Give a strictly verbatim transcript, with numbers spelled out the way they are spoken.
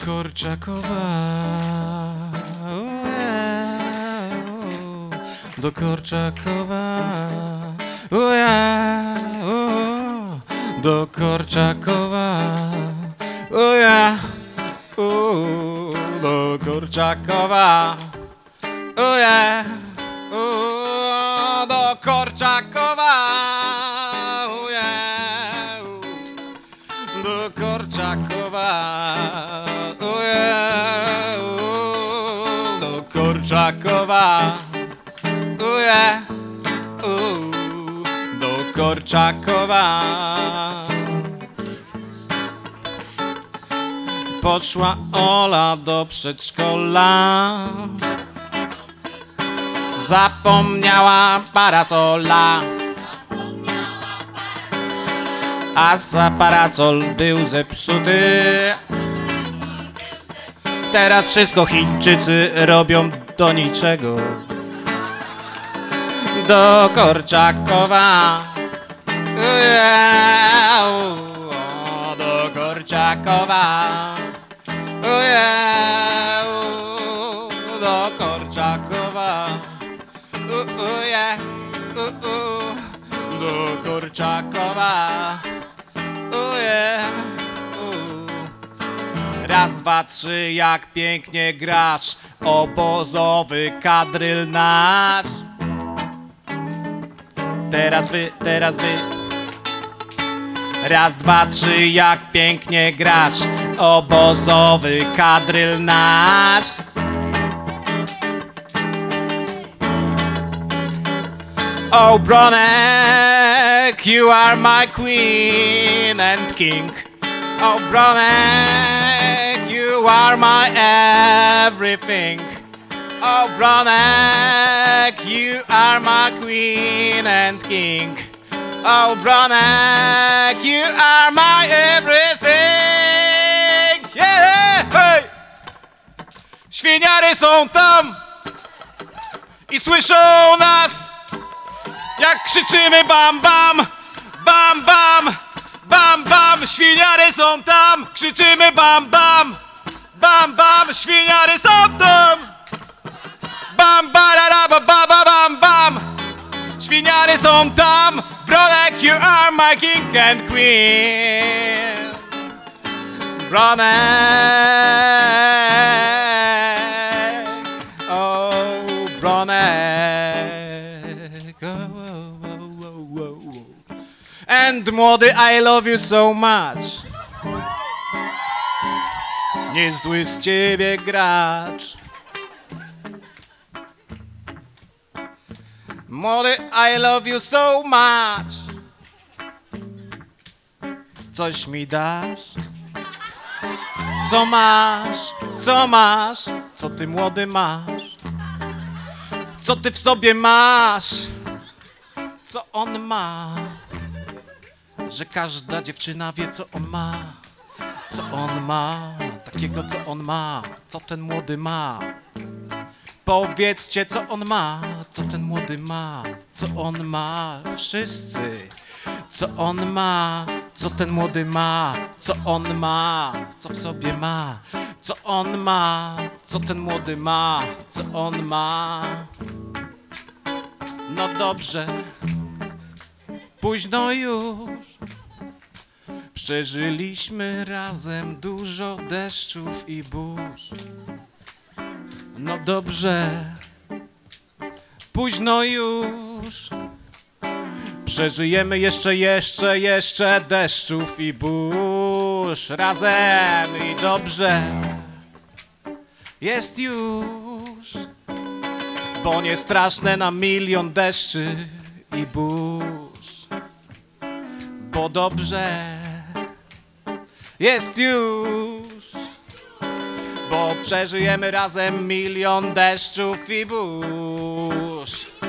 Korczakowa, do Korczakowa, o ja, o, do Korczakowa, o ja, o, do Korczakowa, o ja, o, do Korczakowa, o ja, o, do Korczakowa, o ja, o, do Korczakowa, o ja, o, do Korczakowa. Poszła Ola do przedszkola, zapomniała parasola, a za parasol był zepsuty. Teraz wszystko Chińczycy robią do niczego. Do Korczakowa, o, do Korczakowa, o, do Korczakowa, o, do Korczakowa. Raz, dwa, trzy, jak pięknie grasz, obozowy kadryl nasz. Teraz wy, teraz wy. Raz, dwa, trzy, jak pięknie grasz, obozowy kadryl nasz. Oh, Bronek, you are my queen and king. Oh, Bronek, you are my everything. Oh, Bronek, you are my queen and king. Oh, Bronek, you are my everything. Yeah, hey! Świniary są tam i słyszą nas, jak krzyczymy bam bam, bam bam, bam bam. Świniary są tam, krzyczymy bam bam, bam bam. Świniary są tam, bam barara ba ba ba bam bam. Świniary są tam. Bronek, you are my king and queen. Bronek, oh Bronek, oh, oh, oh, oh, oh. And młody, I love you so much. Niezły z ciebie gracz. Młody, I love you so much. Coś mi dasz? Co masz? Co masz? Co ty, młody, masz? Co ty w sobie masz? Co on ma? Że każda dziewczyna wie, co on ma. Co on ma? Takiego, co on ma. Co ten młody ma? Powiedzcie, co on ma, co ten młody ma, co on ma, wszyscy. Co on ma, co ten młody ma, co on ma, co w sobie ma. Co on ma, co ten młody ma, co on ma. No dobrze, późno już. Przeżyliśmy razem dużo deszczów i burz. No dobrze, późno już. Przeżyjemy jeszcze, jeszcze, jeszcze deszczów i burz razem i dobrze jest już. Bo nie straszne na milion deszczy i burz. Bo dobrze jest już. Bo przeżyjemy razem milion deszczów i burz.